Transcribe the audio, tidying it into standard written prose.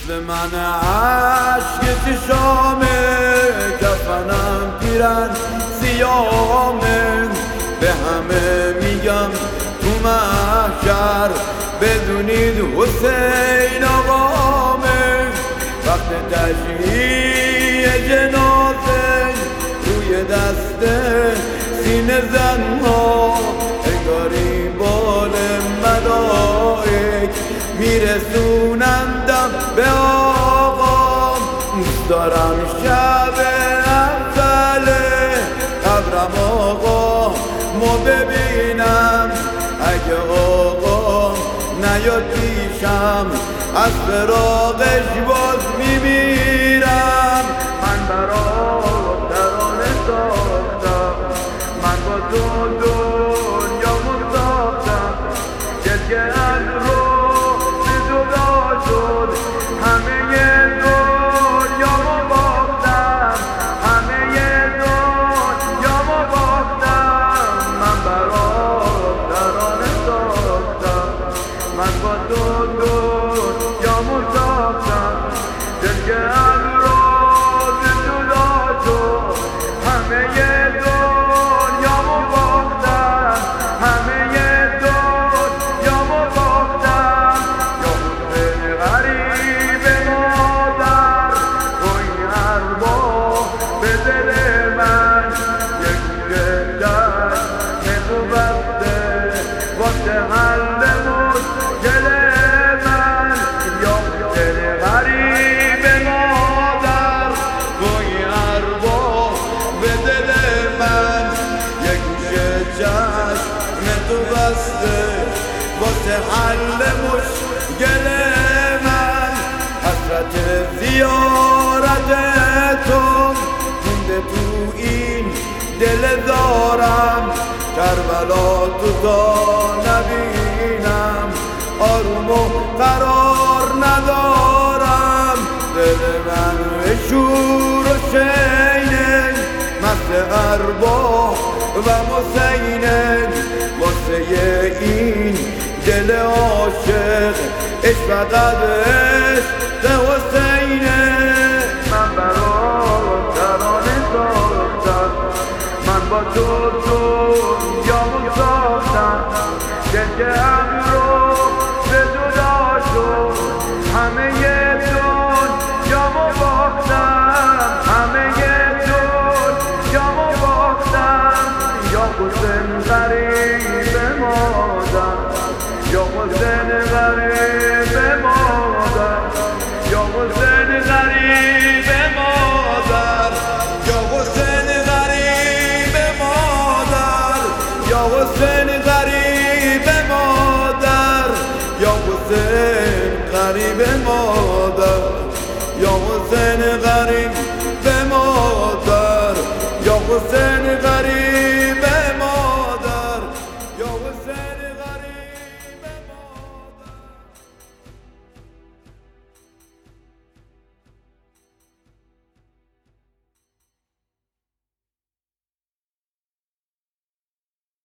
مثل من عشق چشامه کفنم پیرن سیامه به همه میگم تو محشر بدونید حسین آقامه وقت تشییع جنازه روی دست سینه زنها انگاری بال ملائک میرسونندم به آقام دوست دارم شب اول قبرم آقا مو ببینم اگه آقا نیاد پیشم از فراقش باز میمیرم من برات ترانه ساختم من با تو دنیامو ساختم که از روح جدا شد همه دنیامو باختم همه دنیامو باختم من برات ترانه ساختم من با تو دنیامو ساختم که از روح جدا شد همه دنیامو باختم همه دنیامو باختم یا حسین غریب مادر توی اربا به دل من یک گوشه چشم تو بسته واسه حل مشکل من یا حسین غریب مادر توی اربا به دل من یک گوشه چشم تو بسته واسه حل مشکل من حسرت زیارت تو مونده تو این دل دارم کربلا تو تا نبینم آروم و قرار ندارم دل من به شور و شینه مست اربا و حسینه واسه این دل عاشق عشق فقط عشق حسینه من برات ترانه ساختم من با تو دنیامو ساختم که